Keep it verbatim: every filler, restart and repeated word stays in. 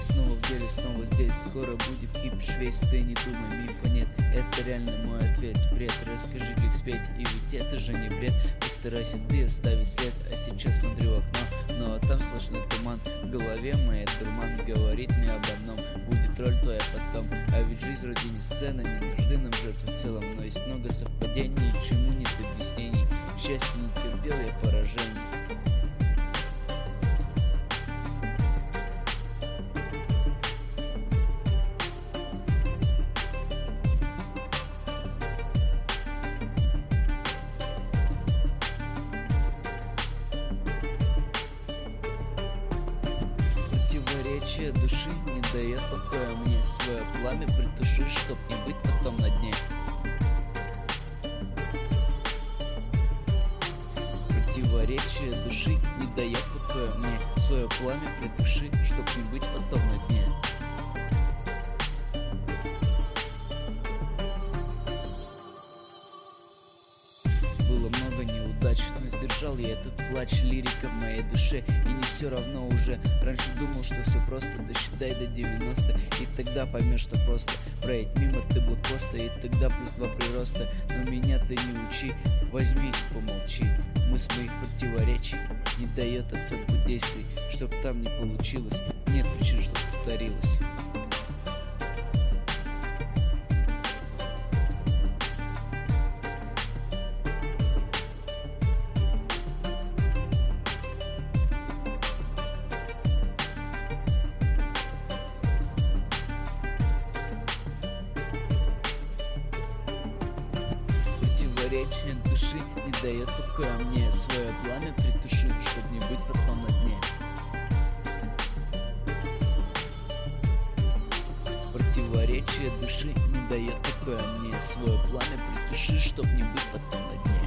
Снова в деле, снова здесь, скоро будет кипиш весь. Ты не думай, мифа нет, это реально мой ответ. Бред, расскажи, как спеть, и ведь это же не бред. Постарайся ты оставить след, а сейчас смотрю в окно, но там сплошной туман. В голове моей дурман говорит мне об одном: будет роль твоя потом. А ведь жизнь вроде не сцена, не нужды нам жертв в целом, но есть много совпадений, чему нет объяснений. К счастью, не терпел я поражений. Противоречие души не дает покоя мне. Свое пламя притуши, чтоб не быть потом на дне. Противоречие души не дает покоя мне. Свое пламя притуши, чтоб не быть потом на дне. Было много неудач, но сдержал я этот плач. Лирика в моей душе, и не все равно уже. Раньше думал, что все просто, досчитай до девяноста, и тогда поймешь, что просто проедь мимо ты блокпоста, и тогда плюс два прироста. Но меня ты не учи, возьми и помолчи. Мысль моих противоречий не дает оценку действий. Чтоб там не получилось, нет причин, чтоб повторилось. Противоречие души не дает покоя мне. Свое пламя притуши, чтоб не быть потом на дне. Противоречие души не дает покоя мне. Свое пламя притуши, чтоб не быть потом на дне.